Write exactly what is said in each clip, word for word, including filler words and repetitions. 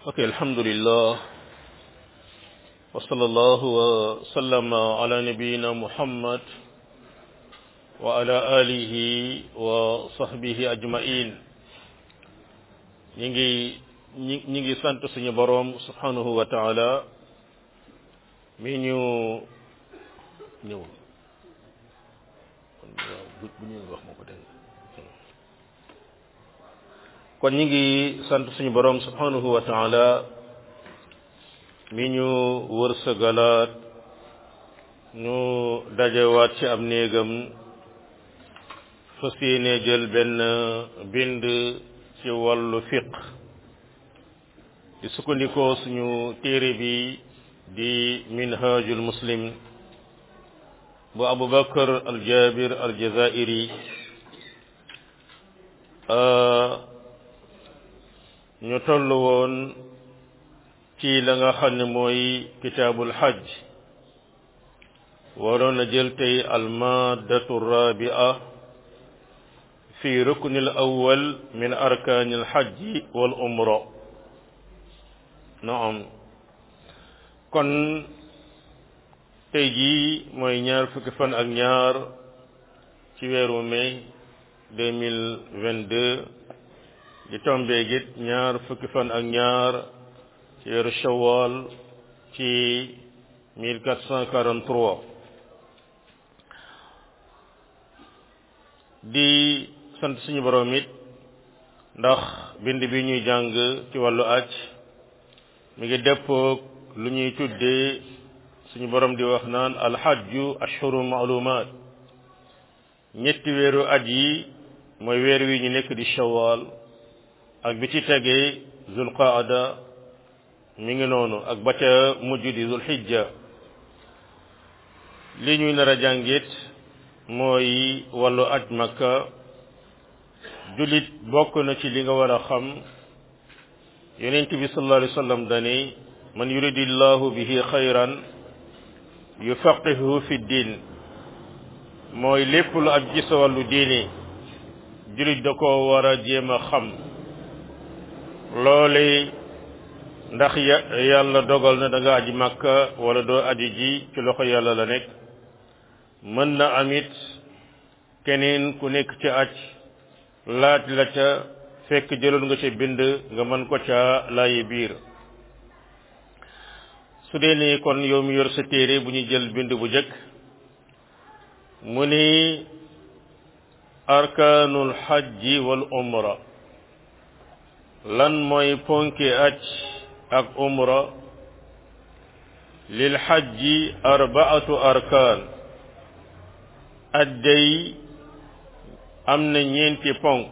ok alhamdulillah wa sallallahu wa sallama ala nabiyyina muhammad wa ala alihi wa sahbihi ajma'in. ñi ngi ñi ngi sant suñu borom subhanahu wa ta'ala mi ñu ñëw bu ñu wax moo ko dégg kon ñi ngi sant suñu borom subhanahu wa ta'ala mi ñu wërsëgalaat ñu dajewaat ci am néegam fas yéene jël benn bind ci wàllu fiq di sukkandikoo suñu téere bi di minhajul muslim bu abu bakar al jabir al jazairi ñu toll woon ci la nga xam ne mooy kitaabul hajj waroon a jël tey al maddatu rabi'a fi rukn al awwal min arkaan al hajj wal umra. naam kon tey jii mooy ñaar fukki fan ak ñaar ci weeru mai deux mille vingt-deux di tombe git ñaar fukki fan ak ñaar ci weeru shawwal ci mille quatre cent quarante-trois di sant suñu borom it ndax bind bi ñuy jàng ci wàllu aj mi ngi deppoog lu ñuy tuddee suñu borom di wax naan alhajju ashhuru ma'lumat. ñetti weeru aj yi mooy weer wi ñu nekk di shawwal ak bi ci tegee zulqaada mi ngi noonu ak ba ca mujj di zulhijja. li ñuy nar a jàngit mooy wàllu aj makka. jullit bokk na ci li nga war a xam yonent bi sallallahu alayhi wa sallam dani man yuridillahu bihi xayran yufaqihu fi din mooy lépp lu aj ci sa wàllu diine jullit da ko war a jéem a xam loole ndax yàlla dogal na da nga aji makka wala doo aji ji ci loxo yàlla la nekk. mën na amit keneen ku nekk ci aj laaj la ca fekk jëloon nga ca bind nga mën ko ca laayi biir. su dee ni kon yow mi yor sa téere bu ñu jël bind bu jëkk mu ni arkaanul hajji wal umra. lan mooy ponki aj ak umra. lil hajji arbaatu arkaan. aj day am na ñeenti ponk.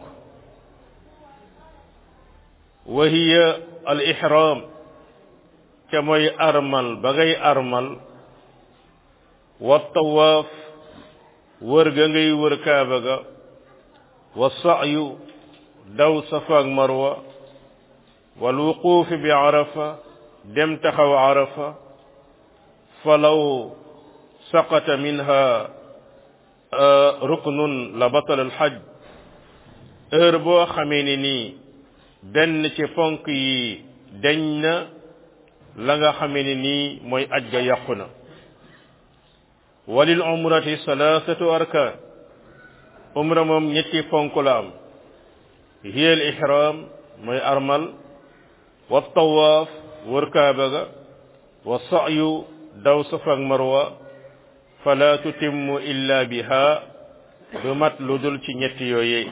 wa hiya al ihram ca mooy armal ba ngay armal. wa tawaaf wër ga ngay wër kaaba ga. wa sa'yu daw safa ak marwa. wal wuquuf bi arafa dem taxaw arafa. falaw saqata minha ruknun la batal al hajj. heure boo xamee ni nii benn ci ponk yi dañ na la nga xamee ni nii mooy aj ga yàqu na. walil umrati salaasatu arkaan. umra moom ñetti ponk la am. hiya al ihram mooy armal. wa tawaaf wër kaaba ga. wa sa'yu daw safa ak marwa. fala tutimmu illa biha du mat lu dul ci ñetti yooyee.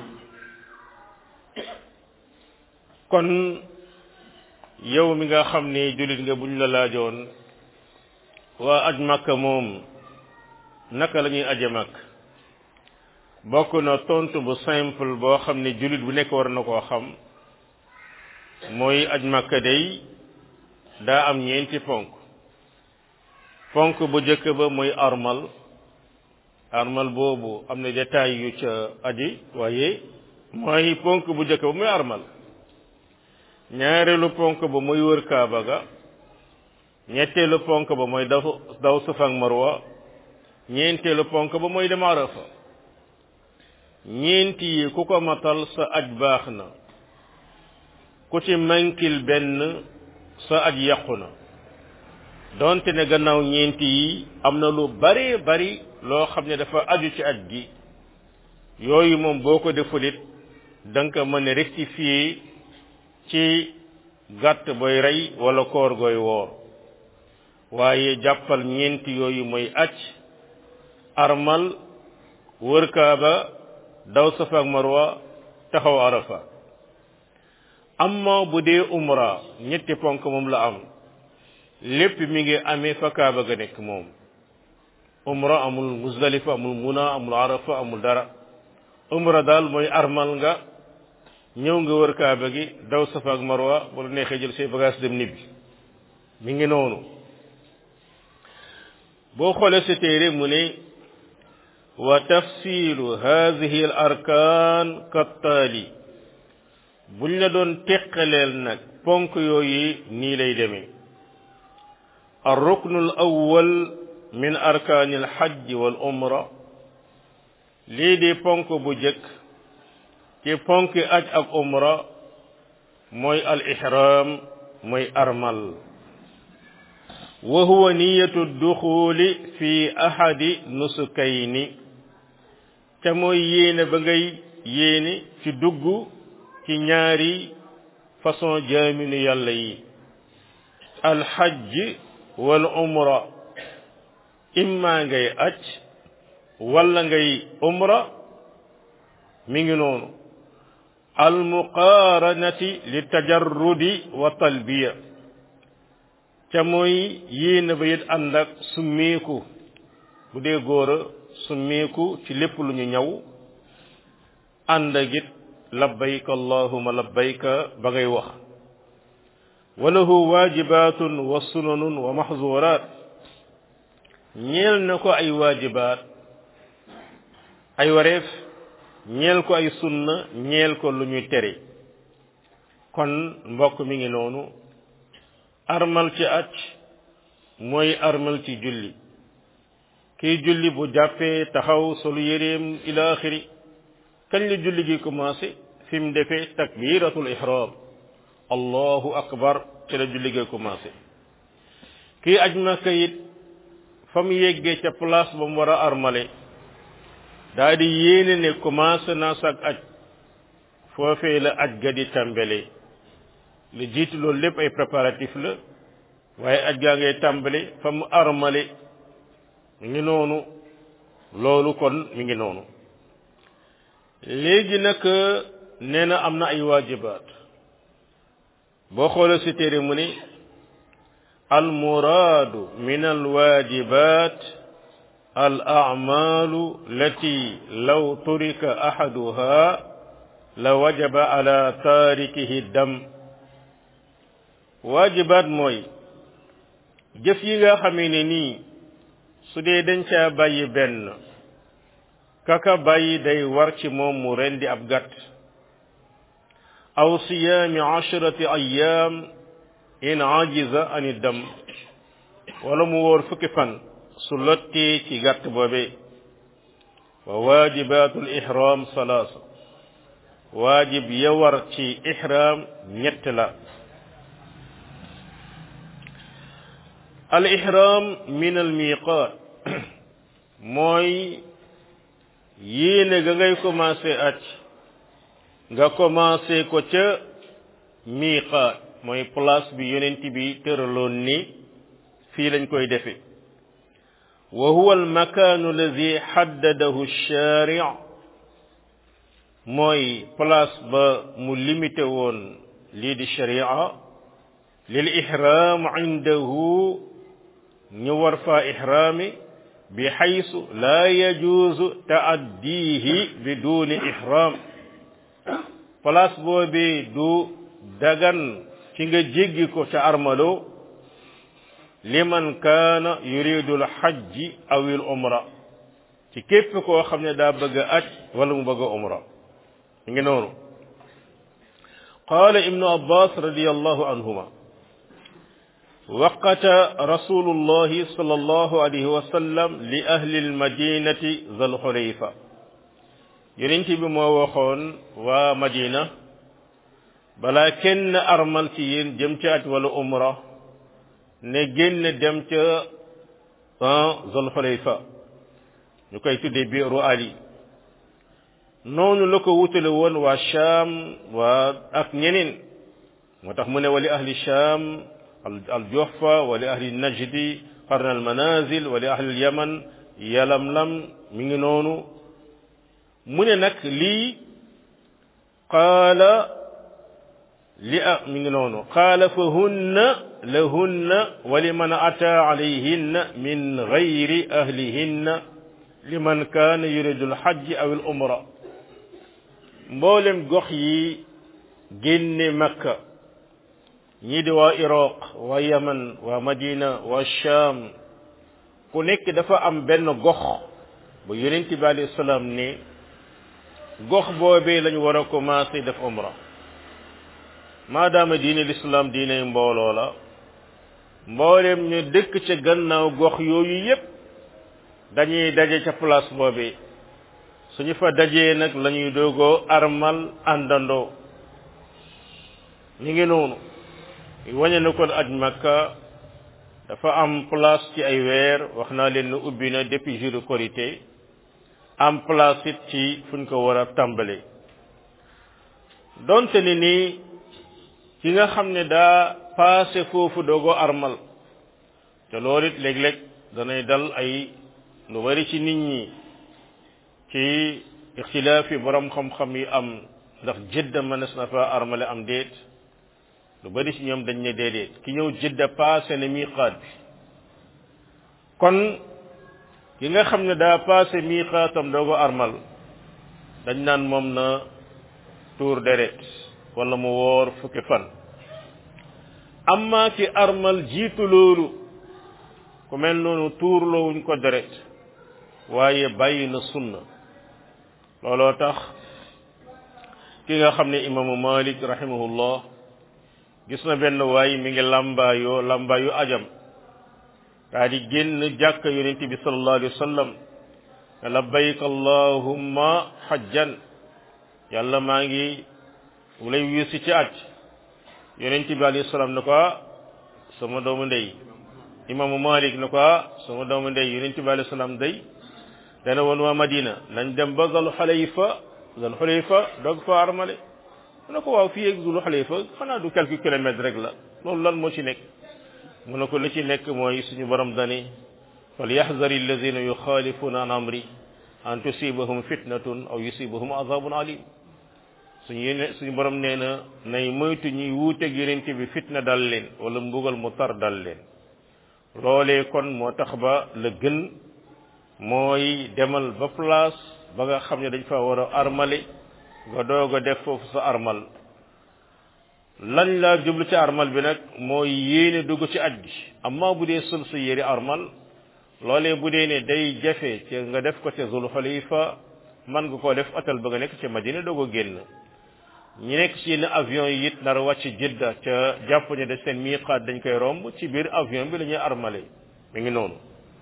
kon yow mi nga xam ne jullit nga buñ la laajoon waa aj makka moom naka la ñuy aje makk bokk na tontu bu simple boo xam ne jullit bu nekk war na koo xam mooy aj makka day daa am ñeenti ponk. ponk bu jëkk ba mooy armal. armal boobu am na détail yu ca aji waaye mooy ponk bu jëkk ba mooy armal. ñaareelu ponk ba mooy wër kaaba ga. ñetteelu ponk ba mooy daw daw safa ak marwa. ñeenteelu ponk ba mooy dem arafa. ñeenti yi ku ko matal sa aj baax na. ku ci mankil benn sa aj yàqu na donte ne gannaaw ñeenti yi am na lu bari bari loo xam ne dafa aju ci aj gi yooyu moom boo ko defulit da nga ko mën a rectifier ci gàtt booy rey wala koor gooy woor waaye jàppal ñeenti yooyu mooy aj armal wër kaaba daw safa ak marwa taxaw arafa amma bu dee umra ñetti ponk moom la am lépp mi ngi amee fa kaaba ga nekk moom umra amul muzdalifa amul muna amul arafa amul dara umra daal mooy armal nga ñëw nga wër kaaba gi daw safa ak marwa bu la neexee jël say bagage dem nibbi mi ngi noonu boo xoolee sa téere mu ne wa tafsilu hadhihi al arkan kattaali buñ la doon teqaleel nag ponk yooyu nii lay demee ar ruknu al awwal min arkaani al hajj wal umra lii di ponk bu jëkk ci ponk aj ak umra mooy al ihram mooy armal wa huwa niyatu duxuli fi ahadi nusukayni te mooy yéene ba ngay yéene ci dugg ci ñaari façon jaaminu yàlla yi al hajj wal umra imma ngay aj walla ngay umra mi ngi noonu al muqaaranati li tajarrudi wa talbiya ca mooy yéene ba it ànd ak summeeku bu dee góor a summeeku ci lépp lu ñu ñaw ànd ak it labbayka allahumma labbayka ba ngay wax wa lahu waajibaatun wa sunanun wa mahzuraat ñeel na ko ay waajibaat ay wareef ñeel ko ay sunna ñeel ko lu ñuy tere kon mbokk mi ngi noonu armal ci aj mooy armal ci julli kiy julli bu jàppee taxaw solu yéreem ila axiri kañ la julli gi commencé fi mu defee takbiratul ihram allahu akbar ci la julli gi commencé kii aj Makka it fa mu yeggee ca place ba mu war a armale daa di yéene ne commencé naa sag aj foofee la aj ga di tàmbale lu jiitu loolu lépp ay préparatif la waaye aj gaa ngay tàmbale fa mu armale mi ngi noonu loolu kon mi ngi noonu léegi nag nee na am na ay waajibaat boo xoolee ci téere mu ni al muraadu min al waajibaat al a'maalu lati law turika ahaduha la wajaba ala taarikihi dam waajibaat mooy jëf yi nga xamee ne nii su dee dañ caa bàyyi benn kaka bàyyi day war ci moom mu rendi ab gàtt aw siyaami ashrati ayyaam in ajiza ani dam wala mu wóor fukki fan su lottee ci gàtt boobe wa waajibatul ihram salaasa waajib ya war ci ihram ñett la al ihram min al miqaat mooy yéene ga ngay commencé aj nga commencé ko ca miqaat mooy place bi yonent bi tëraloon ni fii lañ koy defe wa huwa al makaanu alladi haddadahu ash-shari' mooy place ba mu limité woon lii di sharia lil ihram indahu ñu war faa ihraami bi haysu laa yajuuzu ta'addihi biduni ihram place boobee du dagan ci nga jéggi ko ca armalo liman kaana yuridu al hajji aw al umra ci képp koo xam ne daa bëgg a aj wala mu bëgg a umra ngi noonu qaala ibnu abbas radiyallahu anhuma waqata rasulullahi sallallahu alayhi wa sallam li ahli almadinati zal xulayfa yonent bi moo waxoon waa madina balaa kenn armal ci yéen jëm ca aj wala umra ne génn dem ca Zul Xulayfa ñu koy tuddee biiru Ali noonu la ko wutale woon waa Sham waa ak ñeneen moo tax mu ne wali ahli Sham al Juhfa wali ahli Najdi qarn al manazil wali ahli al Yaman Yalamlam mi ngi noonu mu ne nag lii qaala li a mi ngi noonu qaala fa hunna lahunna wa liman ata alayhinna min gayri ahlihinna liman kaana yuridu alhajj aw al umra mboolem gox yi génne Makka ñii di waa Iraq waa Yaman waa Madina waa Sham ku nekk dafa am benn gox bu Yonent bi alayhi salaam ne gox boobee lañu war a commencé def umra maadaama diine l'islam diine mbooloo la mbooleem ñu dëkk ca gannaaw gox yooyu yépp dañuy daje ca place boobee suñu fa dajee nag lañuy doogoo armal àndandoo ñu ngi noonu wañe na kon aj Makka dafa am place ci ay weer wax naa leen ne ubbi na depuis jour de Korité am place it ci fuñ ko war a tàmbale donte ni nii ki nga xam ne daa passé foofu doogoo armal te loolu it léeg-léeg danay dal ay lu bari ci nit ñi ci ixtilaaf yi borom xam-xam yi am ndax Jidda mënees na fa armale am déet lu bari ci ñoom dañ ne déedéet ki ñëw Jidda passé ne miqaat bi kon ki nga xam ne daa passé miqaatam doogoo armal dañ naan moom na tuur deret wala mu woor fukki fan amma ki armal jiitu loolu ku mel noonu tuurloowuñ ko deret waaye bàyyi na sunna looloo tax ki nga xam ne imaamu Malik rahimahullah gis na benn waay mi ngi làmbaayoo làmbaayu ajam daa di génn jàkka yonent bi sallallahu alayhi wa sallam ne labbayk allahumma hajjan yàlla maa ngi mu lay wiisi ci aj yonent bi alayhi salaam ne ko sama doomu ndey imaamu Malik ne ko sama doomu ndey yonent bi alayhi salaam day dana woon waa Madina nañ dem ba Zul Xulayfa Zul Xulayfa doog fa armale mu ne ko waaw fii ak Zul Xulayfa xanaa du quelques kilomètres rek la loolu lan moo ci nekk mu ne ko li ci nekk mooy suñu borom dani fal yaxzari alladina yuxaalifuna an amri an tusibahum fitnatun aw yusibahum azabun alim suñu yéene suñu borom nee na nay moytu ñuy wuuteeg yonent bi fitna dal leen wala mbugal mu tar dal leen loolee kon moo tax ba la gën mooy demal ba place ba nga xam ne dañ fa war a armale nga doog a def foofu sa armal lañ laa jublu ci armal bi nag mooy yéene dugg ci aj gi amma bu dee sol sa yére armal loolee bu dee ne day jafe ci nga def ko ca Zul Xulayfa man nga koo def hôtel ba nga nekk ca Madina doog a génn ñi nekk ci yenn avion yi it nar a wàcc Jidda ca jàpp ne de seen miiqaat dañ koy romb ci biir avion bi la ñuy armale mi ngi noonu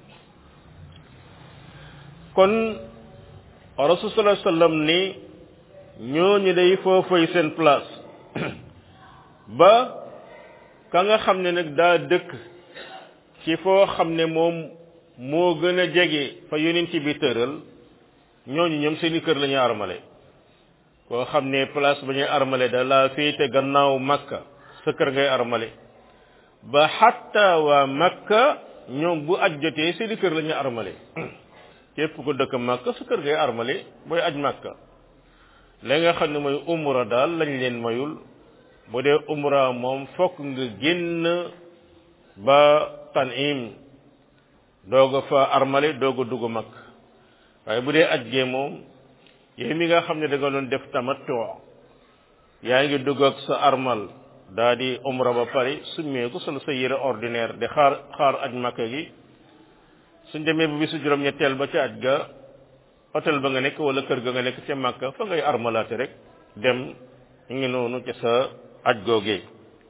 kon Rasul sallallahu alayhi wasallam ni ñooñu day foofay seen place ba ka nga xam ne nag daa dëkk ci foo xam ne moom moo gën a jege fa yonent bi tëral ñooñu ñoom seeni kër la ñuy armale koo xam ne place ba ñuy armale da laa féete gannaaw Makka sa kër ngay armale ba xatta waa Makka ñoom bu aj jotee seeni kër la ñuy armale képp ko dëkk Makka sa kër ngay armale booy aj Makka la nga xam ne mooy umra daal lañ leen mayul bu dee umra moom fokk nga génn ba Tanim doog a fa armale doog a dugg Makka waaye bu dee aj gee moom yow mi nga xam ne da nga doon def tamattu yaa ngi dugg ak sa armal daa di umra ba pare summeeku sol sa yére ordinaire di xaar xaar aj Makka gi suñ demee bu bisu juróom-ñetteel ba ca aj ga hôtel ba nga nekk wala kër ga nga nekk ca Makka fa ngay armalaate rek dem ñu ngi noonu ca sa aj googee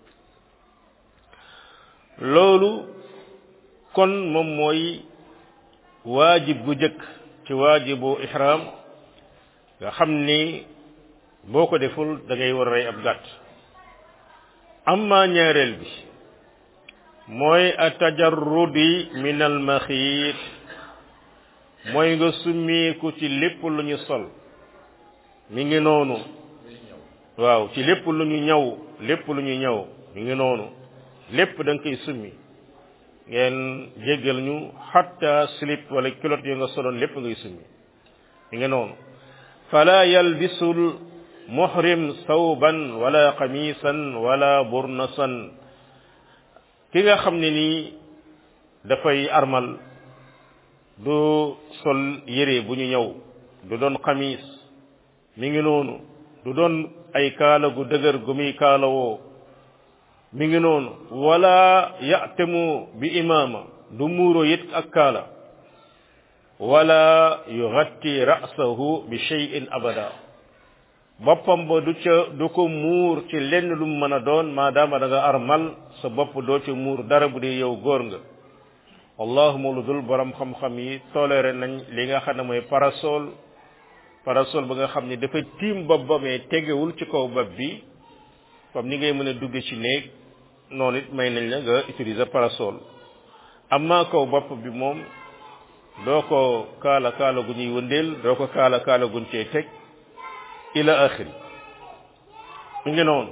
loolu kon moom mooy waajib gu jëkk ci waajibu ihram nga xam ni boo ko deful da ngay war a rey ab gàtt amma ñaareel bi mooy atajarrudi min al maxiit mooy nga summeeku ci lépp lu ñu sol mi ngi noonu waaw ci lépp lu ñu ñaw lépp lu ñu ñaw mi ngi noonu lépp da nga koy summi ngeen jéggal ñu hatta slip wala culotte yi nga soloon lépp ngay summi mi ngi noonu fala yalbisul muhrim sawban wala qamisan wala burnasan ki nga xam ne nii dafay armal du sol yére bu ñu ñëw du doon xamis mi ngi noonu du doon ay kaala gu dëgër gu muy kaalawoo mi ngi noonu wala ya'tamu bi imaama du muuro it ak kaala wala yughatti ra'sahu bi shay'in abada boppam ba du ca du ko muur ci lenn lu mu mën a doon maadaama da nga armal sa bopp doo ci muur dara bu dee yow góor nga allahuma lu dul borom xam-xam yi toléré nañ li nga xam ne mooy parasol parasol ba nga xam ne dafa tiim bopp ba mais tegewul ci kaw bopp bi comme ni ngay mën a dugg ci néeg noonu it may nañ la nga utiliser parasol amma kaw bopp bi moom doo ko kaala kaala gu ñuy wëndeel doo ko kaala kaala guñ cee teg ila axiri mu ngi noonu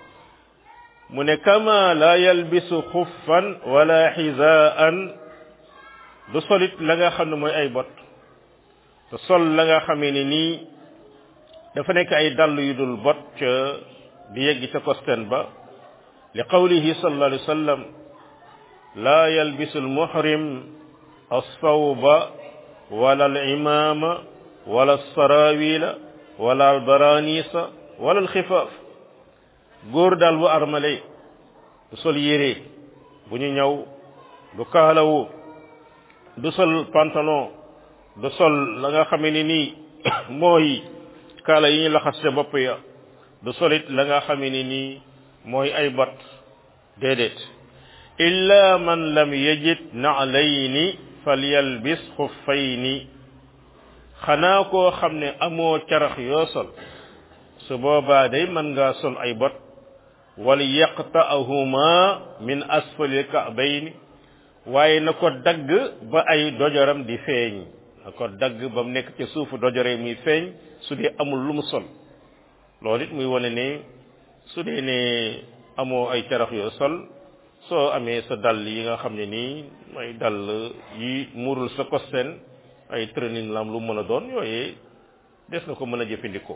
mu ne kama la yalbisu xuffan wala xizaan du solit la nga xam ne mooy ay bot te sol la nga xamee ne nii dafa nekk ay dàll yu dul bot ca di yegg ca kosten ba li qawlihi sallallahu alayhi wa sallam la yalbisu almuhrim alsawba wala alimama wala alsarawila wala albaranisa wala alxifaaf góor daal bu armale du sol yére bu ñu ñëw du kaalawu du sol pantalon du sol la nga xamee ni nii mooy kaala yi ñu laxas ca bopp ya du solit la nga xamee ni nii mooy ay bot déedéet illa man lam yajid na'layni falyalbis xuffayni xanaa koo xam ne amoo carax yoo sol su boobaa day mën ngaa sol ay bot wal yaqta'ahuma min asfali ka'bayni waaye na ko dagg ba ay dojoram di feeñ na ko dagg ba mu nekk ci suufu dojore muy feeñ su dee amul lu mu sol loolu it muy wane ne su dee ne amoo ay carax yoo sol soo amee sa dàll yi nga xam ne nii ay dàll yi muurul sa kosten ay training lam lu mën a doon yooyee des na ko mën a jëfandikoo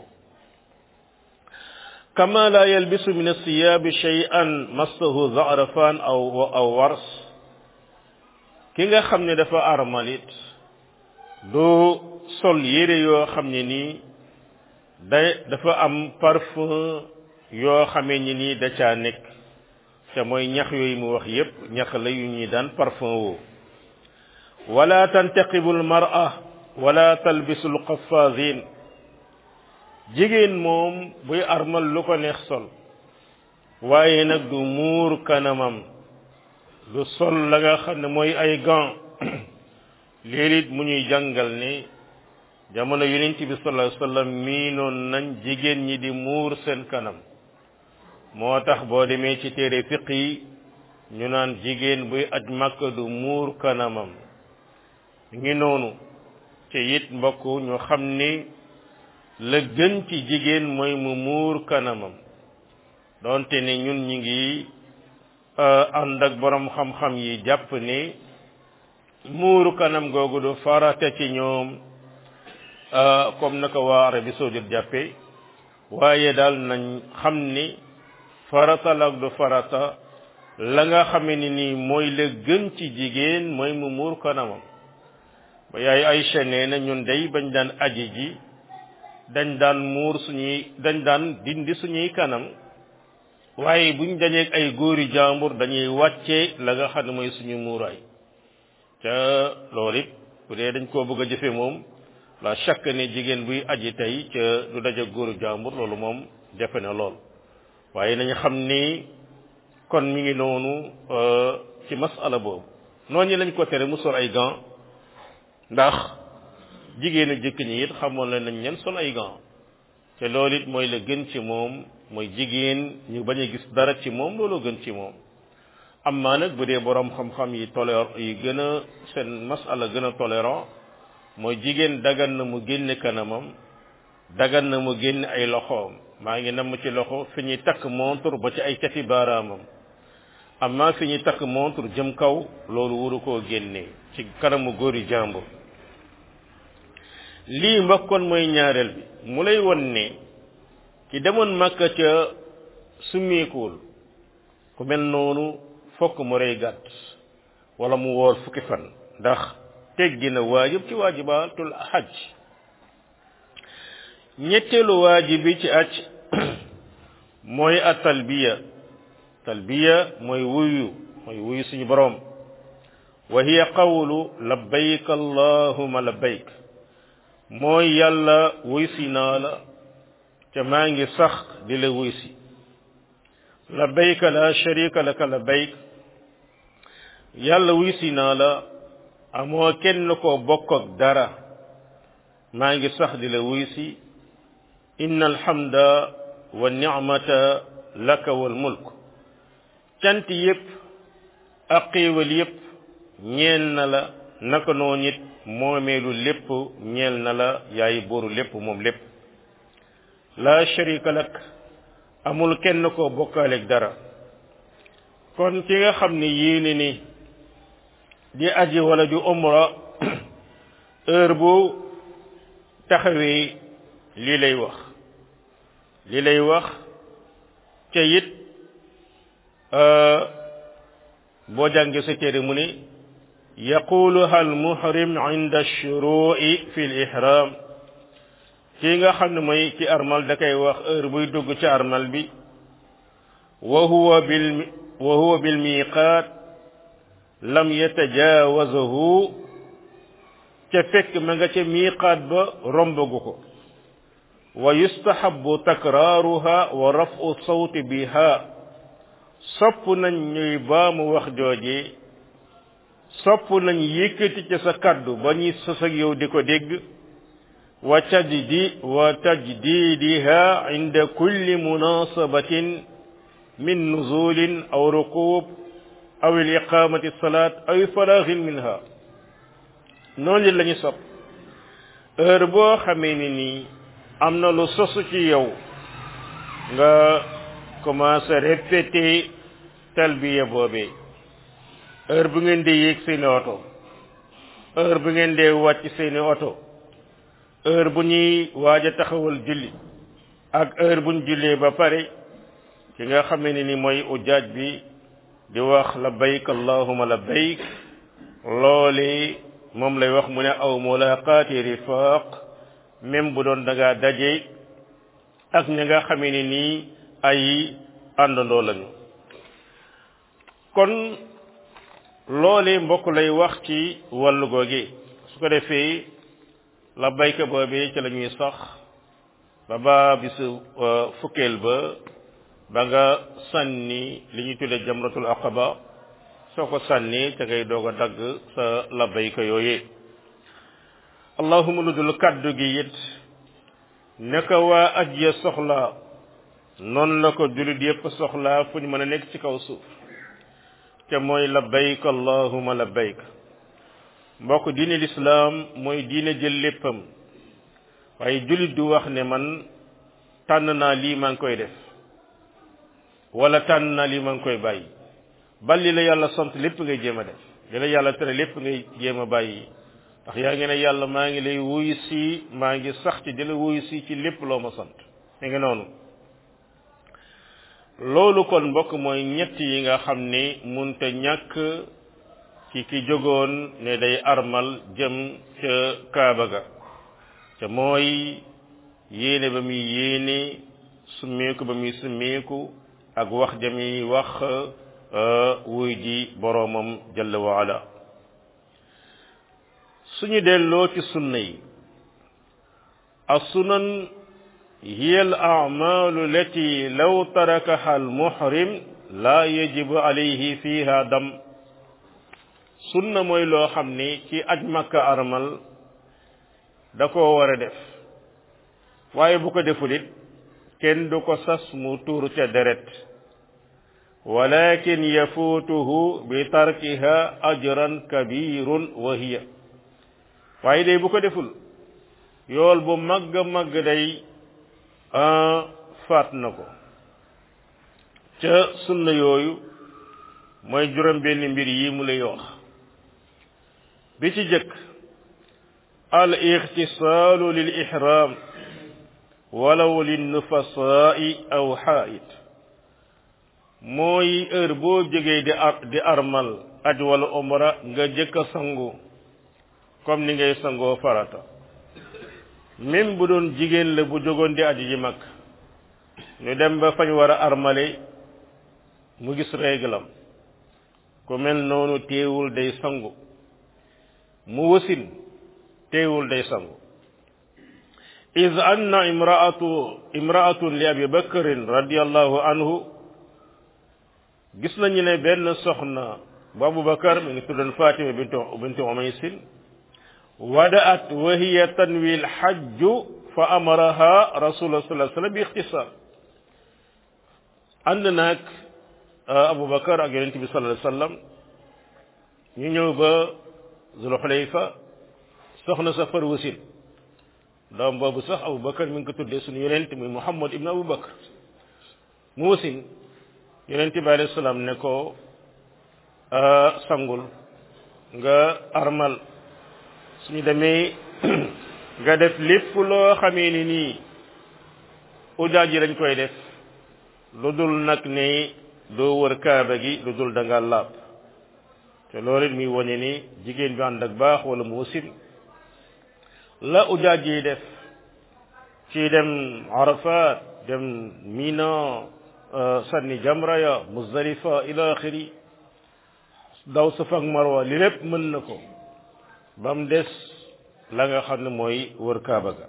kama la yalbisu min as-siyabi shay'an massahu za'rafan aw aw wars ki nga xam ne dafa armalit doo sol yére yoo xam ne nii day dafa am parfum yoo xamee ni nii da caa nekk te mooy ñax yooyu mu wax yépp ñax la yu ñuy daan parfum woo wala tantaqibu almar'a wala talbisu alqaffazin jigéen moom buy armal lu ko neex sol waaye nag du muur kanamam du sol la nga xam ne mooy ay gants léeg-léeg mu ñuy jàngal ne jamono yonent bi sallallahu alayhi wasallam mii noon nañ jigéen ñi di muur seen kanam moo tax boo demee ci téere fiq yi ñu naan jigéen buy aj Makka du muur kanamam ngi noonu te it mbokk ñu xam ni la gën ci jigéen mooy mu muur kanamam donte ne ñun ñi ngi ànd ak borom xam-xam yi jàpp ni muuru kanam googu du farata ci ñoom comme naka waa Arabie saoudite jàppe waaye daal nañ xam ni farata la du farata la nga xamee ni nii mooy la gën ci jigéen mooy mu muur kanamam ba yaay Aïcha nee na ñun day bañ daan aji ji dañ daan muur suñuy dañ daan dindi suñuy kanam waaye buñ dajeeg ay góori jàmbur dañuy wàccee la nga xam ne mooy suñu muuraay ca loolu it bu dee dañ koo bëgg a jëfe moom la chaque ne jigéen buy aji tey ca du dajeeg góoru jàmbur loolu moom jafe na lool waaye nañu xam ni kon mi ngi noonu ci masala boobu noonu ñi lañ ko tere mu sol ay gants ndax jigéenu jëkk ñi it xamoon la nañ leen sol ay gants te loolu it mooy la gën ci moom mooy jigéen ñu bañ a gis dara ci moom loolu gën ci moom amma nag bu dee borom xam-xam yi tolérant yi gën a seen masala gën a tolérant mooy jigéen dagan na mu génne kanamam dagan na mu génne ay loxoom maa ngi namm ci loxo fi ñuy takk montre ba ci ay cati baaraamam amma fi ñuy takk montre jëm kaw loolu waru koo génne ci kanamu góori jàmbur lii mbokkoon mooy ñaareel bi mu lay won ne ki demoon Makka ca summeekuwul ku mel noonu fokk mu rey gàtt wala mu woor fukki fan ndax teggi na waajib ci waajibaatul hajj ñetteelu waajib bi ci aj mooy a talbiya talbiya mooy wuyu mooy wuyu suñu boroom wa hiya qawlu labbayk allahumma labbayk mooy yàlla wuy si naa la te maa ngi sax di la wuy si labbayk la sharika laka labbayk yàlla wuy si naa la amoo kenn koo bokk ak dara maa ngi sax di la wuy si inna alhamda wa ni'mata laka wal mulk cant yépp ak xéewal yépp ñeel na la naka noo nit moomeelu lépp ñeel na la yaay booru lépp moom lépp la sharika lak amul kenn koo bokkaaleeg dara kon ki nga xam ne yéene ni di aji wala di umra heure bu taxawee lii lay wax lii lay wax ca it boo jàngee sa téere mu ne yaquluha al muhrim inda shuru'i fi al ihram kii nga xam ne mooy ci armal da koy wax heure buy dugg ci armal bi wa huwa bil wa huwa bil miqaat lam yatajawazahu ca fekk ma nga ca miqaat ba rombagu ko wa yustahabbu takraaruha wa raf'u sawti biha sopp nañ ñuy baamu wax jooje sopp nañ yëkkati ca sa kaddu ba ñuy sos ak yow di ko dégg wa tajdi wa tajdidiha inda kulli munasabatin min nuzulin aw ruqub aw al iqamati salat aw faraghin minha noonu la ñu sopp heure boo xamee ni nii am na lu sosu ci yow nga commencé répéter talbiya boobee heure bu ngeen dee yéeg seeni oto heure bu ngeen dee wàcc seeni oto heure bu ñuy waaj a taxawal julli ak heure buñ jullee ba pare ki nga xamee ne ni mooy ujaaj bi di wax labbayk allahumma labbayk loole moom lay wax mu ne aw mulaqaati rifaq même bu doon da ngaa daje ak ña nga xamee ne nii ay àndandoo lañu kon loole mbokk lay wax ci wàllu googe su ko defee labbayka boobee ci la ñuy sax ba ba bisu fukkeel ba ba nga sànni li ñuy tuddee jamratul aqaba soo ko sànni ca ngay doog a dagg sa labbayka yooyee allahuma lu dul kaddu gi it naka waa aj ya soxla noonu la ko jullit yépp soxla fu ñu mën a nekk ci kaw suuf te mooy labbayk allahuma labbayk mbokk diine lislaam mooy diine jël léppam waaye jullit du wax ne man tànn naa lii maa ngi koy def wala tànn naa lii maa ngi koy bàyyi bal li la yàlla sant lépp ngay jéem a def li la yàlla tere lépp ngay jéem a bàyyi ndax yaa ngi ne yàlla maa ngi lay wuyu si maa ngi sax ci di la wuyu si ci lépp loo ma sant mi ngi noonu loolu kon mbokk mooy ñett yi nga xam ne munte ñàkk ci ki jógoon ne day armal jëm ca kaaba ga ca mooy yéene ba muy yéene summeeku ba muy summeeku ak wax ja muy wax wuy ji boroomam jalla wa ala suñu delloo ci sunna yi as-sunan hiya al-a'malu allati law tarakaha al-muhrim la yajibu alayhi fiha dam sunna mooy loo xam ne ci aj makka armal da koo war a def waaye bu ko deful it kenn du ko sas mu tuur ca deret walakin yafuutuhu bi tarkiha ajran kabirun wa hiya waaye day bu ko deful yool bu màgg màgg day faat na ko ca sunna yooyu mooy juróom benn mbir yi mu lay wax bi ci jëkk al ixtisaalu lil ihram walaw lin nufasaai aw haid mooy heure boo jógee di ar di armal aj wala umra nga jëkk a sangu comme ni ngay sangoo farata même bu doon jigéen la bu jógoon di aji ji mag ñu dem ba fañ war a armale mu gis réglam ku mel noonu teewul day sangu mu wasin teewul day sangu iz anna imraatu imraatun li abi bakrin radiyallahu anhu gis nañu ne benn soxna bu Abu Bakar mi ngi tuddoon Fatima bintu bintu Umaysin wadaat wa hiya tanwi al-hajj fa amaraha rasulullah sallallahu alayhi wasallam bi ixtisaar ànd naag Abu Bakar ak yonent bi sallallahu alayhi wasallam ñu ñëw ba Zul Xulayfa soxna sa far wasin doom boobu sax Abu Bakar mi ngi ko tuddee suñu yonent muy Muhammad ibn Abu Bakar mu wasin yonent bi alayhi salaam ne ko sangul nga armal suñu demee nga def lépp loo xamee ni nii ujaaj yi lañ koy def lu dul nag ne doo wër kaaba gi lu dul da nga laab te loolu it muy wone ni jigéen bi ànd ak baax wala mu wasin la ujaaj yi def ci dem Arafat dem Mina sànni jamra ya Muzdalifa ila axiri daw Safa ak Marwa li lépp mën na ko ba mu des la nga xam ne mooy wër kaaba ga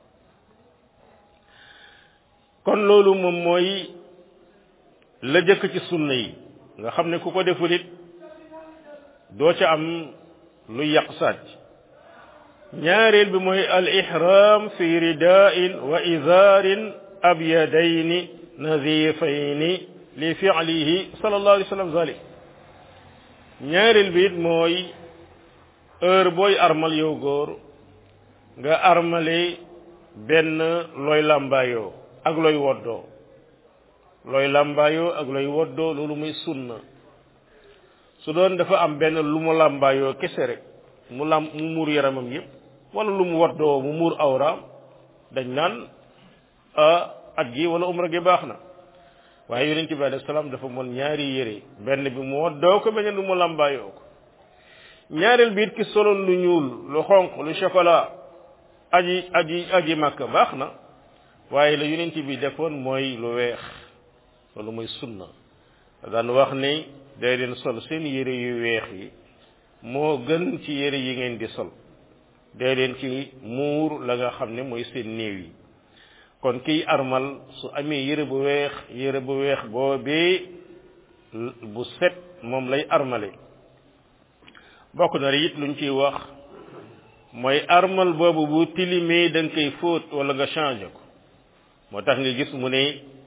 kon loolu moom mooy la jëkk ci sunna yi nga xam ne ku ko deful it doo ca am lu yàq sàcc ñaareel bi mooy al ihram fi ridain wa izaarin abyadayni nazifayni li fi'lihi sallallahu alayhi wa sallam zalik ñaareel bi it mooy heure booy armal yow góor nga armale benn looy làmbaayoo ak looy woddoo looy làmbaayoo ak looy woddoo loolu muy sunna su doon dafa am benn lu mu làmbaayoo kese rek mu lam mu muur yaramam yépp wala lu mu woddoo mu muur awraam dañ naan at gi wala umra gi baax na waaye yonent bi alayhi salaam dafa mën ñaari yére benn bi mu woddoo ko beneen lu mu làmbaayoo ko ñaareel bi it ki soloon lu ñuul lu xonq lu chocolat aji aji aji makka baax na waaye la yonent bi defoon mooy lu weex loolu mooy sunna daan wax ni day leen sol seen yére yu weex yi moo gën ci yére yi ngeen di sol day leen ci muur la nga xam ne mooy seen néew yi kon kiy armal su amee yére bu weex yére bu weex boobee bu set moom lay armale bokk na it luñ ciy wax mooy armal boobu bu tilimee da nga koy fóot wala nga changé ko moo tax nga gis mu ne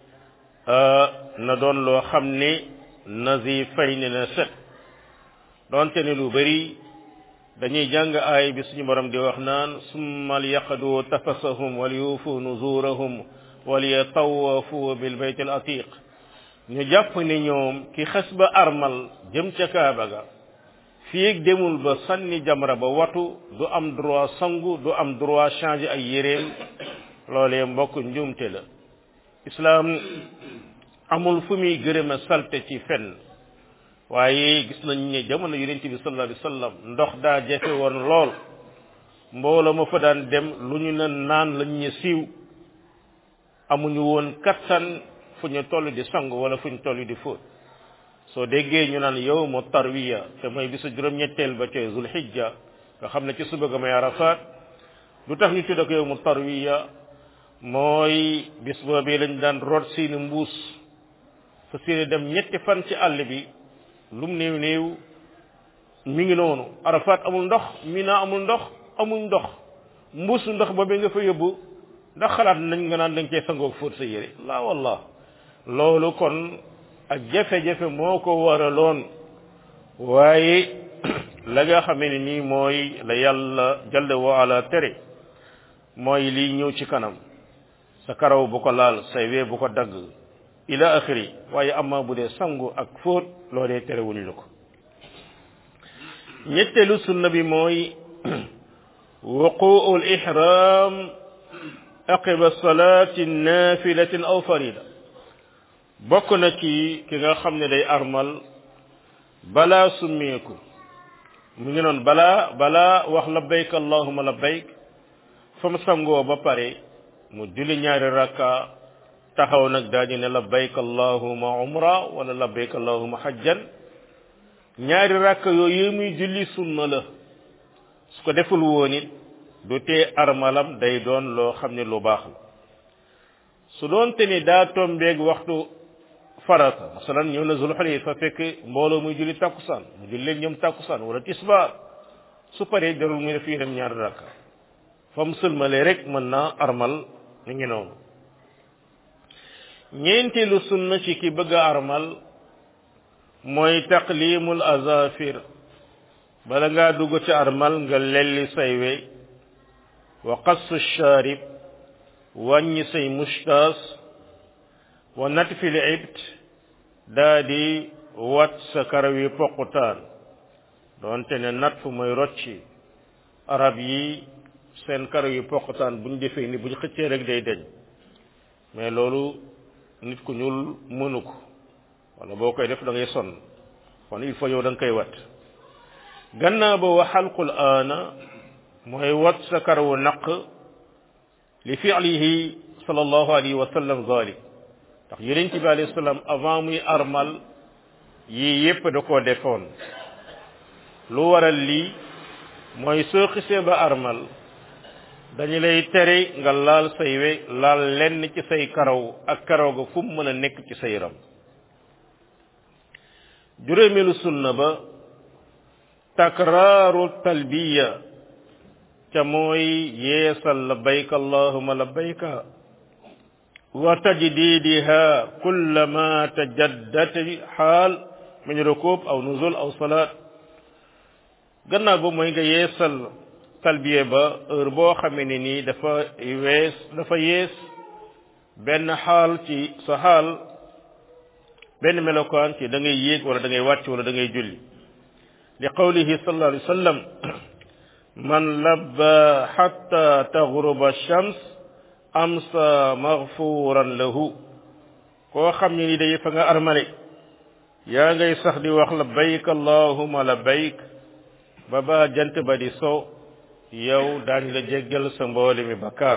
na doon loo xam ne nazifay ne na set doonte ne lu bari dañuy jàng aay bi suñu borom di wax naan summa liyaqdu tafasahum wal yuufu nuzurahum wal yatawafu bil bayt al atiq ñu jàpp ne ñoom ki xes ba armal jëm ca kaaba ga fii demul ba sànni jamra ba watu du am droit sangu du am droit changer ay yéreem loolee mbokk njuumte la islam amul fu muy gërëm a salte ci fenn waaye gis nañ ne jamono yonent bi sallallahu alayhi wasallam ndox daa jafe woon lool mbooloo ma fa daan dem lu ñu ne naan lañ ñu siiw amuñu woon kattan fu ñu toll di sangu wala fu ñu toll di fóot soo déggee ñu naan yawmu tarwiya te mooy bisu juróom-ñetteel ba ca zulhijja nga xam ne ci suba ga may arafat lu tax ñu tudde ko yawmu tarwiya mooy bis boobee lañ daan root seeni mbuus fa seeni dem ñetti fan ci àll bi lum néew néew mi ngi noonu arafat amul ndox mina amul ndox amuñ ndox mbuusu ndox boobee nga fa yóbbu ndax xalaat nañ nga naan dañ cee sangoog fóot sa yére la wallah loolu kon ak jafe-jafe moo ko waraloon waaye la nga xamee ne nii mooy la yàlla jalla wa ala tere mooy liy ñëw ci kanam sa karaw bu ko laal say wee bu ko dagg ila axiri waaye amma bu dee sangu ak fóot loolee tere wuñu la ko ñetteelu sunna bi mooy wuquu al ihram aqiba salati nafilatin aw farida bokk na ci ki nga xam ne day armal balaa summeeku mu ngi noon balaa balaa wax labbayk allahumma labbayk fa mu sangoo ba pare mu julli ñaari rakka taxaw nag daañu ne labbayk allahumma umra wala labbayk allahumma hajjan ñaari rakka yooyu muy julli sunna la su ko deful woon it du tee armalam day doon loo xam ne lu baax la su doon te ni daa tombeeg waxtu farata masalan ñëw na zul xulayfa fekk mbooloo muy julli takkusaan mu julli leen ñoom takkusaan wala tisbaar su paree jarul muy def yeneen ñaari rakka fa mu sëlmalee rek mën naa armal ni ngi noonu ñeenteelu sunna ci ki bëgg a armal mooy taqlimul azafir bala ngaa dugg ci armal nga lelli say we wa qassu sharib wàññi say mustaas wa natfil ibt daa di wat sa karaw yi poqutaan doonte ne nat fu mooy rocci arab yi seen karaw yi poqutaan buñ defee ni buñ xëccee rek day deñ mais loolu nit ku ñuul mënu ko wala boo koy def da ngay sonn kon il faut yow da nga koy wat gannaaw ba wa xalqul aana mooy wat sa karawu naq li fi'lihi sallallahu alayhi wa sallam zalik ndax yonent bi alayhi salaam avant muy armal yii yépp da koo defoon lu waral lii mooy soo xisee ba armal dañu lay tere nga laal say we laal lenn ci say karaw ak karaw ga fu mu mën a nekk ci sa yaram juróomeelu sunna ba takraaru talbiya ca mooy yeesal labbayka allahumma labbayka wa tajdidiha kullama tajaddat xaal min rukub aw nuzul aw salaat gannaaw ba mooy nga yeesal talbiya ba heure boo xamee ne nii dafa wees dafa yees benn xaal ci sa xaal benn melokaan ci da ngay yéeg wala da ngay wàcc wala da ngay julli li qawlihi sallallahu alayhi wa sallam man labba hatta taghruba shams amsa maghfuran lahu koo xam ne ni day fa nga armale yaa ngay sax di wax labbayk allahumma labbayk ba ba jant ba di so yow daañ la jéggal sa mboole mi bakkaar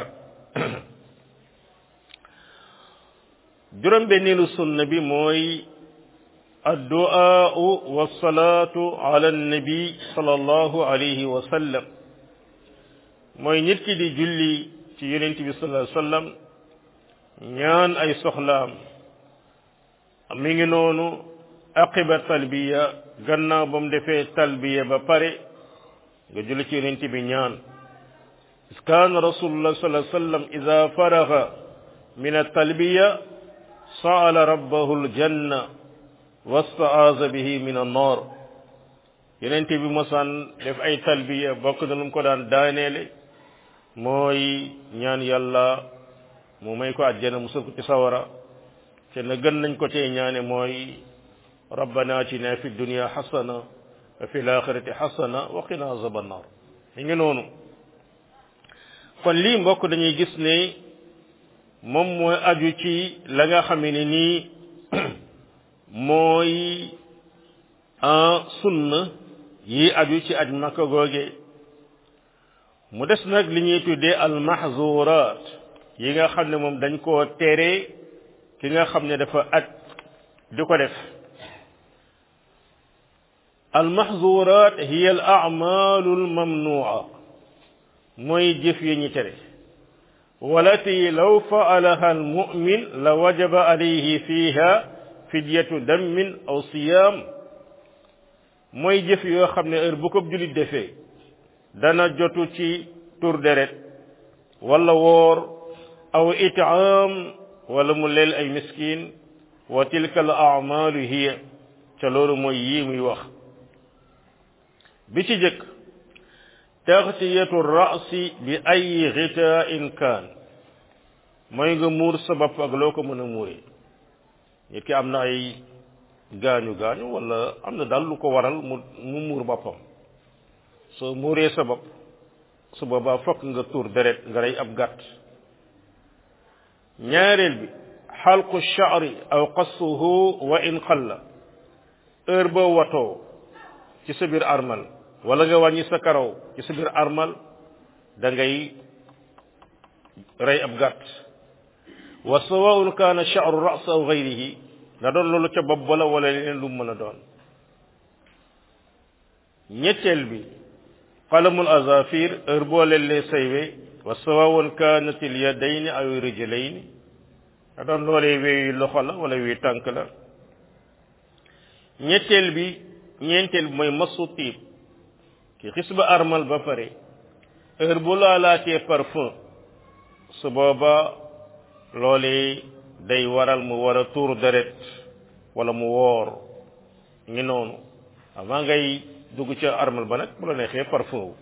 juróom benneelu sunna bi mooy addu'a wa salaatu ala nabi sallallahu alayhi wa sallam mooy nit ki di julli ci yonent bi sallallahu alayhi wa sallam ñaan ay soxlaam mi ngi noonu aqiba talbiya gannaaw ba mu defee talbiya ba pare nga julli ci yonent bi ñaan kaana rasulullah sallallahu alayhi wa sallam ida faraga min at-talbiya sa'ala rabbahu al-janna wasta'aza bihi min an-nar yonent bi mosaan def ay talbiya bokk na lu mu ko daan daaneele mooy ñaan yàlla mu may ko àjjana musal ko ci sawara te na gën nañ ko tey ñaane mooy rabbana atina fi dunya hasana wa fil akhirati hasana wa qina azaban nar mi ngi noonu kon lii mbokk dañuy gis ne moom mooy aju ci la nga xam ne nii mooy en sunna yi aju ci aj Makka googe mu des nag li ñuy tuddee al mahzurat yi nga xam ne moom dañ koo tere ki nga xam ne dafa aj di ko def al mahzurat hiya al a'malu al mamnu'a mooy jëf yi ñu tere walati law fa'alaha al mu'min la wajaba alayhi fiha fidyatu dammin aw siyam mooy jëf yoo xam ne heure bu ko julit defee dana jotu ci tur deret wala woor aw itaam wala mu leel ay miskin wa tilka al a'malu hiya ca loolu mooy yii muy wax bi ci jëkk taxtiyatu ra'si bi ay ghita'in kaan mooy nga muur sa bopp ak loo ko mën a muuree nit ki am na ay gaañu gaañu wala am na daal lu ko waral mu mu muur boppam soo muuree sa bopp su boobaa fokk nga tuur deret nga rey ab gàtt ñaareel bi xalqu sha'ri aw qassuhu wa in qalla heure boo watoo ci sa biir armal wala nga wàññi sa karaw ci sa biir armal da ngay rey ab gàtt wa sawaun kaana sha'ru ra's aw ghayrihi na doon loolu ca bopp bala wala leneen lu mën a doon ñetteel bi qalamul azafir heure boo lelee saywe wa sawaun kaanat al yadayni aw rijlayni na doon loolee weeyu loxo la wala weeyu tànk la ñetteel bi ñeenteel bi mooy masu tiib ki xis ba armal ba pare heure bu laalaatee parfum su booba loolee day waral mu war a tuur deret wala mu woor ngi noonu avant ngay dugg ca armal ba nag bu la neexee parfum wu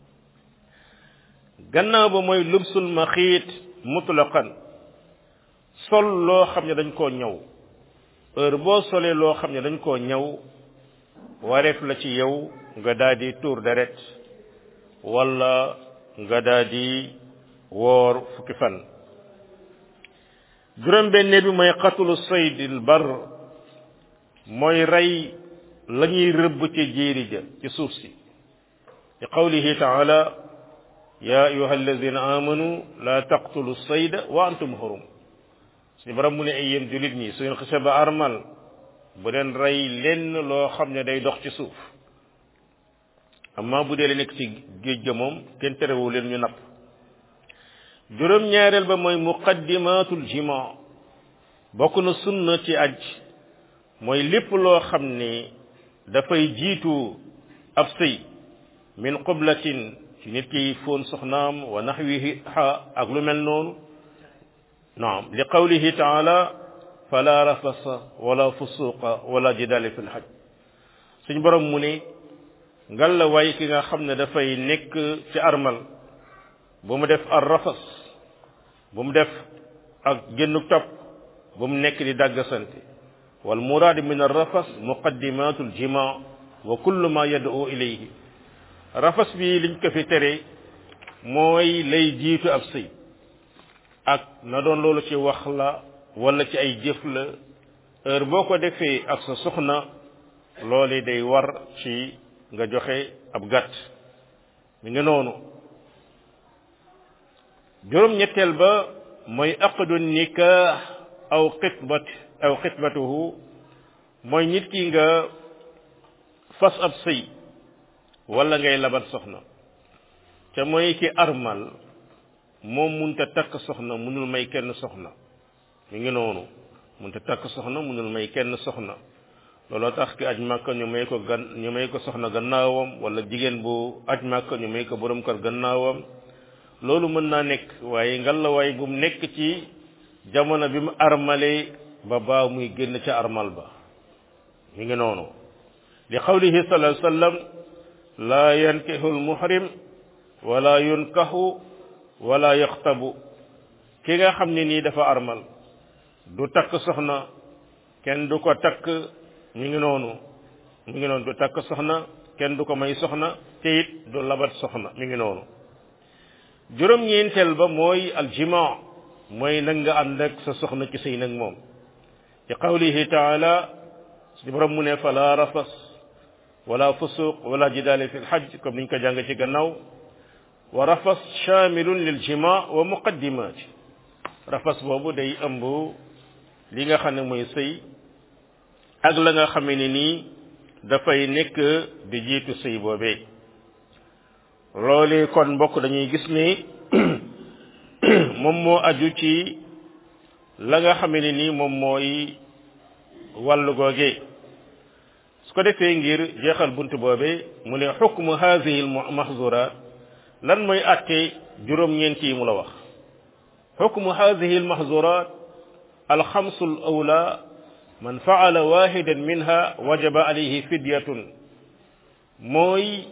gannaaw ba mooy lubsul maxiit mutlaqan sol loo xam ne dañ koo ñëw heure boo solee loo xam ne dañ koo ñëw wareef la ci yow nga daal di tuur deret wala nga daal di woor fukki fan juróom benneel bi mooy qatlu saydil bar mooy rey la ñuy rëbb ci jéeri ja ci suuf si li qawlihi taala ya ayuha alladina amanu la taqtulu sayda wa antum hurum suñu borom mu ne ay yéen julit ñi su ngeen xise ba armal bu leen rey lenn loo xam ne day dox ci suuf amma bu dee la nekk ci géej ga moom kenn terewu leen ñu napp juróom ñaareel ba mooy muqaddimatul jima bokk na sunna ci aj mooy lépp loo xam ne dafay jiitu ab sëy min qublatin ci nit ki foon soxnaam wa naxwihi ak lu mel noonu naam li qawlihi taala fala rafasa wala fusuqa wala jidala fi lhaj suñ borom mu ne ngal la way ki nga xam ne dafay nekk ci armal bu mu def ar rafas bu mu def ak génnu topp bu mu nekk di dàggasante wal muraad min ar rafas muqaddimatul jima wa kullu ma yad'u ilayhi rafas bi liñ ko fi tere mooy lay jiitu ab sëy ak na doon loolu ci wax la wala ci ay jëf la heure boo ko defee ak sa soxna loolu day war ci nga joxe ab gàtt mi ngi noonu juróom ñetteel ba mooy aqdu nikah aw xitbat aw xitbatuhu mooy nit ki nga fas ab sëy wala ngay labat soxna te mooy ki armal moom munta takk soxna munul may kenn soxna mi ngi noonu munta takk soxna munul may kenn soxna looloo tax ki aj màkka ñu may ko gan ñu may ko soxna gannaawam wala jigéen bu aj màkka ñu may ko borom kër gannaawam loolu mën naa nekk waaye ngalawaay bu mu nekk ci jamono bi mu armalee ba baa muy génn ca armal ba mi ngi noonu li qawlihi sallallahu alayhi wa sallam la yankihu al muhrim wala yunkahu wala yaxtabu ki nga xam ne nii dafa armal du takk soxna kenn du ko takk mi ngi noonu mi ngi noonu du takk soxna kenn du ko may soxna te it du labat soxna mi ngi noonu juróom-ñeenteel ba mooy aljima mooy nag nga ànd ak sa soxna ci sëy nag moom ci qawlihi taala suñu borom mu ne fala rafas wala fusuq wala jidaale fi lhajj comme niñ ko jàng ci gannaaw wa rafas shamilun lil jima wa muqaddimat rafas boobu day ëmb li nga xam ne mooy sëy ak la nga xamee ne nii dafay nekk di jiitu sëy boobee loolee kon mbokk dañuy gis ne moom moo aju ci la nga xamee ne nii moom mooy wàllu googee su ko defee ngir jeexal bunt boobee mu ne xukmu haadihi al mahzurat lan mooy àtte juróom-ñeent yi mu la wax xukmu hadihi almahzurat alxamsu alawla man faala wahidan minha wajaba alayhi fidyatun mooy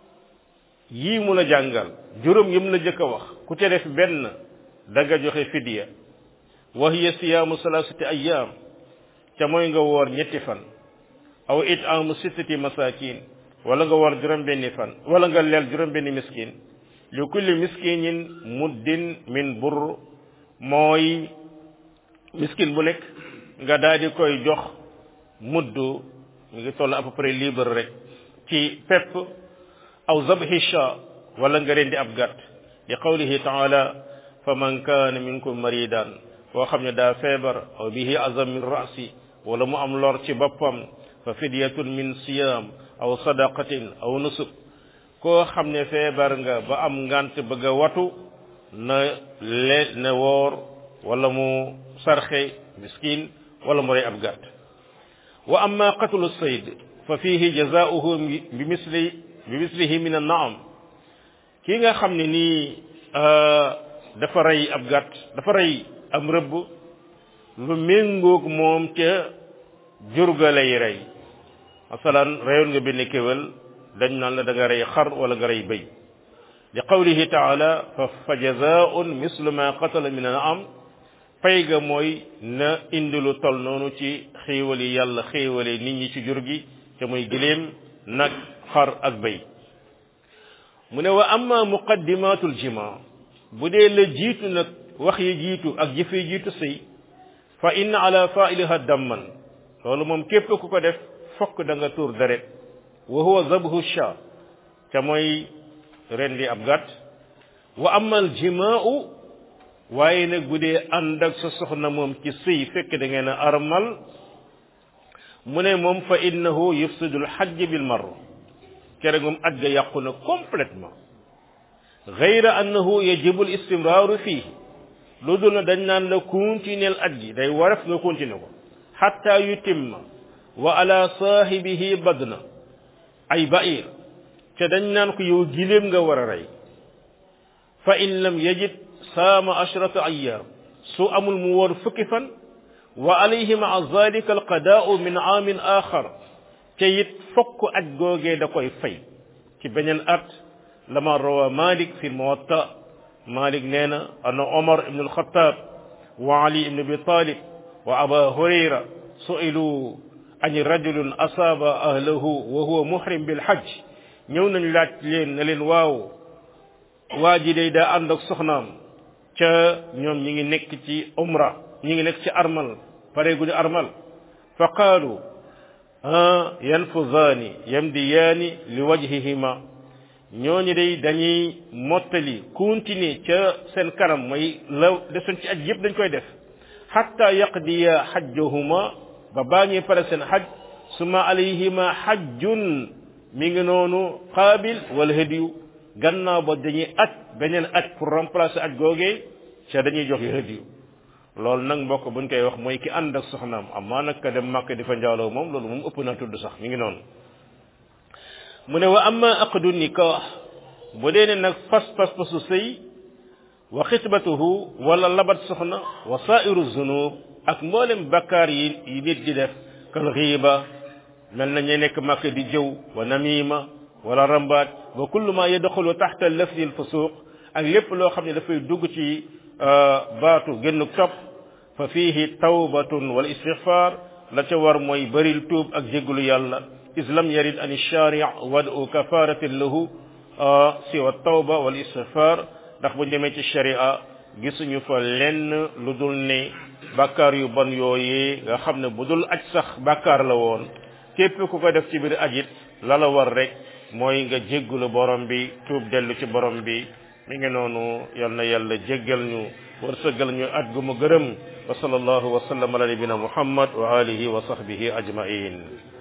yii mu la jàngal juróom yim la jëkk a wax ku ca def benn da nga joxe fidya wa hiya siyaamu salasati ayyam ca mooy nga woor ñetti fan aw it'aamu sittati masakin wala nga woor juróom benni fan wala nga leel juróom benni miskin li kulli miskinin muddin min burr mooy miskin bu nekk nga daal di koy jox muddu mu ngi toll à peu près libre rek ci pepp aw zabhi sha wala nga rendi ab gàtt li qawlihi taala fa man kaana minkum maridan koo xam ne daa feebar aw bihi azam min rasi wala mu am lor ci boppam fa fidyatun min siyam aw sadaqatin aw nusuk koo xam ne feebar nga ba am ngant bëgg a watu na le na woor wala mu sarxe miskin wala mu rey ab gàtt wa amma qatlu sayd fa fihi jazaa'uhu bi misli bi mislihi min an-na'am kii nga xam ne nii dafa rey ab gàtt dafa rey am rëbb lu méngoog moom ca jurga lay rey masalan reyoon nga benn kéwél dañ naan la da nga rey xar wala nga rey bëy li qawlihi taala fa fa jazaa'un mislu ma qatala min an-na'am pay ga mooy na indi lu tol noonu ci xéewali yàlla xéewale nit ñi ci jur gi te muy giléem nag xar ak bëy mu ne wa amma muqaddimatul jima bu dee la jiitu nag wax yi jiitu ak jëf yi jiitu sëy fa inna ala fa'iliha damman loolu moom képp ku ko def fokk da nga tuur deret wa huwa zabhu sha te mooy rendi ab gàtt wa amma al jimaa'u waaye nag bu dee ànd ak sa soxna moom ci sëy fekk da ngeen a armal mu ne moom fa innahu yufsidu al hajj bil marra kere moom aj ga yàqu na complètement gayra annahu yajibu al istimraaru fii lu dul na dañ naan la continuer aj gi day waraf nga continuer ko hatta yutimma wa ala saahibihi badna ay ba'ir te dañ naan ko yow giléem nga war a rey fa in lam yajid saama ashrata ayyam su amul mu woor fukki fan wa alayhi ma'a zalika al qadaa'u min aamin axar te it fokk aj googee da koy fay ci beneen at lama rawa Malik fi Muwatta Malik nee na anna Omar ibn al-Khattab wa Ali ibn Abi Talib wa Aba Hurayra su'ilu an rajulun asaaba ahlahu wa huwa muhrim bil hajj ñëw nañu laaj leen ne leen waaw waa ji day daa ànd ak soxnaam ca ñoom ñi ngi nekk ci umra ñi ngi nekk ci armal pare gu ñu armal fa qaalu yanfuzaani yamdiyaani li wajhihima ñooñu day dañuy mottali continuer ca seen kanam mooy la desoon ci aj yëpp dañ koy def hatta yaqdiya hajjahuma ba baa ñuy pare seen haj suma alayhima hajjun mi ngi noonu qaabil wala hadiyu gannaaw ba dañuy aj beneen aj pour remplacer aj googee ca dañuy jox yu hadiyu loolu nag mbokk buñ koy wax mooy ki ànd ak soxnaam amaa nag ka dem màkk di fa njaaloo moom loolu moom ëpp na tudd sax mi ngi noonu mu ne wa amma aqdu nikah bu dee ne nag fas fas fasu sëy wa xitbatuhu wala labat soxna wa sa'iru zunub ak mboolem bakkaar yi yi nit di def kal ghiba mel na ñu nekk màkk di jëw wa namima wala rambaat wa kullu ma yadxulu taxta lafzi al fusuq ak lépp loo xam ne dafay dugg ci baatu génnuk topp fa fihi tawbatun wal istighfar la ca war mooy bëril tuub ak jéggalu yàlla is lam yarid an shari' wadu kafaratin lahu siwa tawba wal istighfar ndax bu demee ci sharia gisuñu fa lenn lu dul ne bàkkaar yu bon yooyee nga xam ne bu dul aj sax bàkkaar la woon képp ku ko def ci biir ajit la la war rek mooy nga jéggalu borom bi tuub dellu ci borom bi mi ngi noonu yal na yàlla jéggal ñu wërsëgal ñu at gu mu gërëm wa sallallahu wa sallam ala nabina muhammad wa alihi wa sahbihi ajmain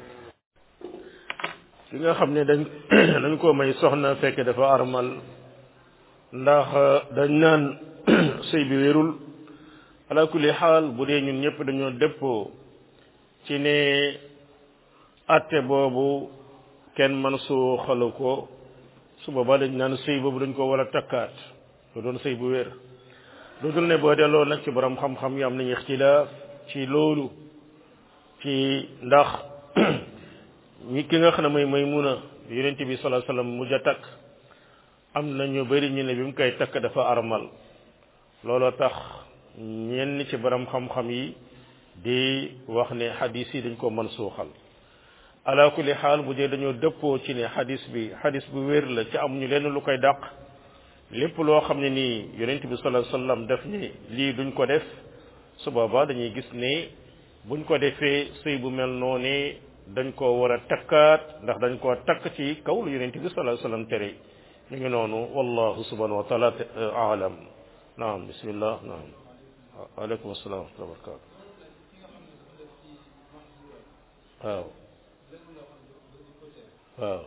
ki nga xam ne dañ dañ ko may soxna fekk dafa armal ndax dañ naan sëy bi wérul ala kulli xaal bu dee ñun ñëpp dañoo dëppoo ci ne atte boobu kenn man soo xalu ko su boobaa dañ naan sëy boobu dañ ko war a takkaat lu doon sëy bu wér lu dul ne boo delloo nag ci borom xam-xam yi am nañu ixtilaaf ci loolu ci ndax ñi ki nga xam ne mooy Maymuna yonent bi sallallahu alayhi wasallam mujj a takk am na ñu bari ñu ne bi mu koy takk dafa armal looloo tax ñenn ci borom xam-xam yi di wax ne xadis yi dañ ko mën suuxal ala kulli xaal bu dee dañoo dëppoo ci ne xadis bi xadis bu wér la ci amuñu lenn lu koy dàq lépp loo xam ne nii yonent bi sallallahu alayhi wasallam def ni lii duñ ko def su boobaa dañuy gis ne buñ ko defee sëy bu mel noonu dañ koo war a takkaat ndax dañ koo takk ci kaw lu yonent bi sallallahu alayhi wasallam tere ñu ngi noonu wallahu subhanahu wa taala aalam naam bismillah naam waaleykum assalam wa rahmatullahi wa barakatuh waaw waaw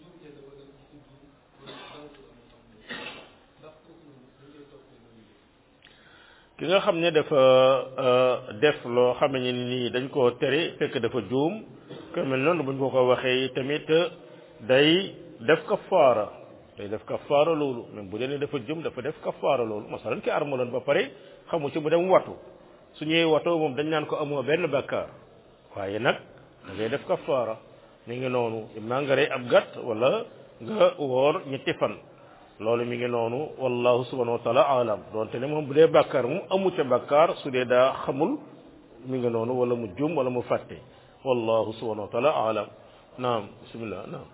ki nga xam ne dafa def loo xam ne nii dañ koo tere fekk dafa juum ko mel noonu buñ ko ko waxee tamit day def kafaara day def kafaara loolu même bu dee ne dafa juum dafa def kafaara loolu masalan ki armaloon ba pare xamu ci mu dem watu su ñëwee watoo moom dañ naan ko amoo benn bakkaar waaye nag da ngay def kafaara mi ngi noonu imma nga rey ab gàtt wala nga woor ñetti fan loolu mi ngi noonu wallahu subhanahu wa taala alam donte ne moom bu dee bàkkaar moom amu ca bàkkaar su dee daa xamul mi ngi noonu wala mu jum wala mu fàtte wallahu subhanahu wa taala alam naam bismillah naam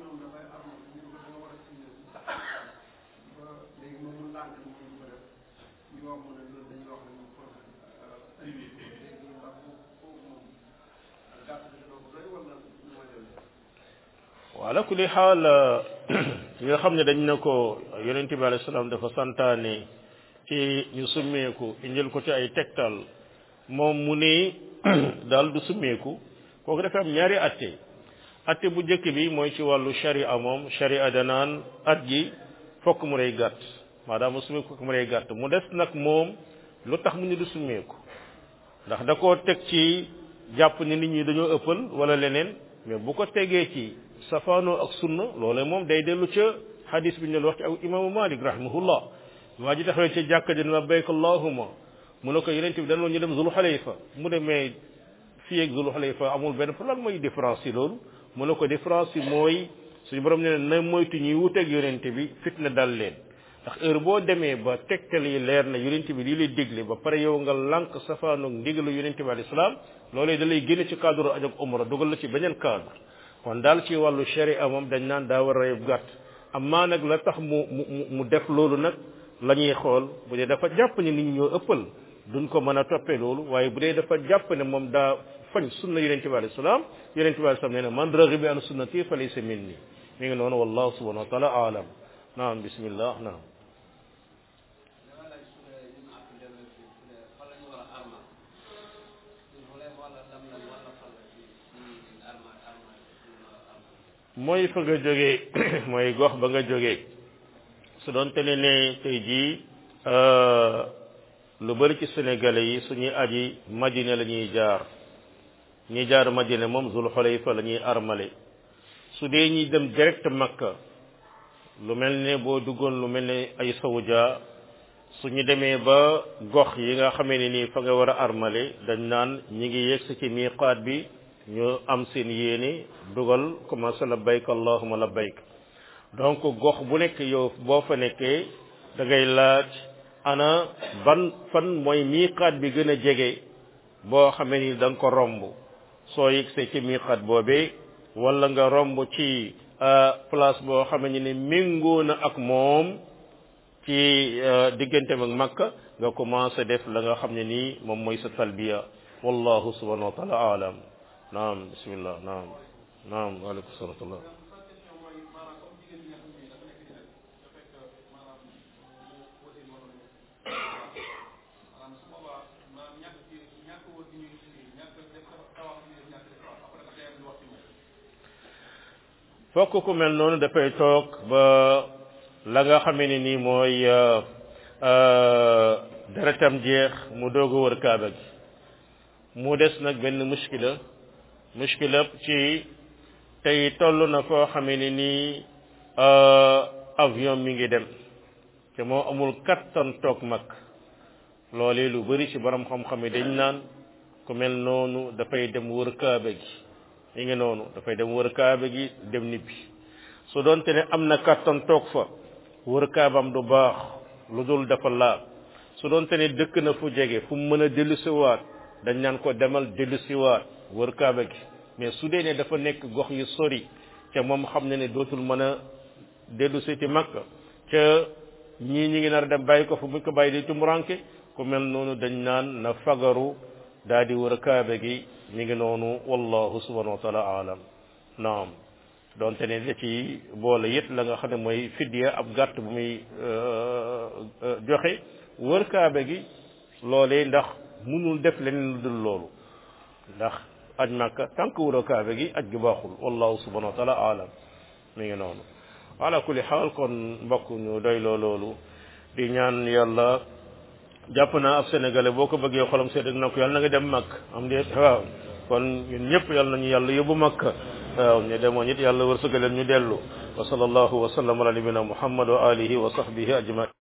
wala kulli xaal yi nga xam ne dañ ne ko yonent bi alayhi salaam dafa santaane ci ñu summeeku indil ko ci ay tegtal moom mu ne daal du summeeku kooku dafa am ñaari atte atte bu njëkk bi mooy ci wàllu sharia moom sharia danaan at gi fokk mu rey gàtt maanaam mu summeeku fokk mu rey gàtt mu des nag moom lu tax mu ne du summeeku ndax da koo teg ci jàpp ne nit ñi dañoo ëppal wala leneen mais bu ko tegee ci safaanoo ak sunna loolee moom day dellu ca hadis bi ñu wax ci aw imaamu Malik rahimahullah waa ji taxawee ca jàkka ji labbayk allahumma mu ne ko yonent bi dañoo ñu dem Zul Xulayfa mu ne mais fii ak Zul Xulayfa amul benn problème mooy différence yi loolu mu ne ko différence yi mooy suñu borom ne na moytu ñuy wuteeg yonent bi fitna dal leen ndax heure boo demee ba tegtal yi leer na yonent bi lii lay dégle ba pare yow nga lànk safaanoog ndigalu yonent bi alayhi salaam loolee da lay génne ci cadre aj ak umra dugal la ci beneen cadre kon daal ci wàllu sharia moom dañ naan daa war a rey gàtt amaa nag la tax mu mu mu def loolu nag la ñuy xool bu dee dafa jàpp ne nit ñi ñoo ëppal duñ ko mën a toppee loolu waaye bu dee dafa jàpp ne moom daa fañ sunna yonent bi alayhi salaam yonent bi alayhi salaam nee na man raghiba an sunnati fa laysa minni mi ngi noonu wallahu subhanahu wa taala aalam naam bismillah naam mooy fa nga jógee mooy gox ba nga jógee su doon te ne ne tey jii lu bari ci sénégalais yi suñuy aji madina la ñuy jaar ñi jaar madina moom Zul Xulayfa la ñuy armale su dee ñuy dem direct Makka lu mel ne boo duggoon lu mel ne ay Sawja suñu demee ba gox yi nga xamee ne nii fa nga war a armale dañ naan ñi ngi yegg ci miqaat bi ñu am seen yéene dugal commencé labbayk allahumma labbayk donc gox bu nekk yow boo fa nekkee da ngay laaj ana ban fan mooy miqaat bi gën a jege boo xamee ni da nga ko romb soo yegsee ci miqaat boobee wala nga romb ci place boo xamee ni méngoo na ak moom ci digganteem ak Makka nga commencé def la nga xam ne nii moom mooy sa talbiya wallahu subhanahu wa taala alam naam bismillah naam naam waaleykum salaam fokk ku mel noonu dafay toog ba la nga xamee ne nii mooy deretam jeex mu doog a wër kaaba gi mu des nag benn muskila muskila ci tey toll na foo xamee ne nii avion mi ngi dem te moo amul kattan toog mag loolee lu bari ci borom xam-xam yi dañ naan ku mel noonu dafay dem wër kaaba gi yi ngi noonu dafay dem wër kaaba gi dem nibbi su doonte ne am na kàttan toog fa wër kaabam du baax lu dul dafa laab su doonte ne dëkk na fu jege fu mu mën a dellusiwaat dañ naan ko demal dellusiwaat wër kaaba gi mais su dee ne dafa nekk gox yu sori ca moom xam ne ne dootul mën a dellusi ci Makka ca ñii ñi ngi nar a dem bàyyi ko fu buñ ko bàyyi di tumuranke ku mel noonu dañ naan na fagaru daa di wër kaaba gi mi ngi noonu wallahu subhanahu wa taala alam naam donte ne da ci boole it la nga xam ne mooy fidya ab gàtt bu muy joxe wër kaaba gi loolee ndax mënul def leneen lu dul loolu ndax aj Makka tant que wër kaaba gi aj gi baaxul wallahu subhanahu wa taala alam mi ngi noonu ala kulli xaal kon mbokk ñu doy loo loolu di ñaan yàlla jàpp naa ab sénégalais boo ko bëggee xolam seet na ko yàlla na nga dem Makka am déet waaw kon ñun ñëpp yàlla nañu yàlla yóbbu Makka waaw ñu demoon it yàlla wërsëgaleen ñu dellu wa sallallahu wa sallam ala nabina muhammad wa alihi wa sahbihi ajmain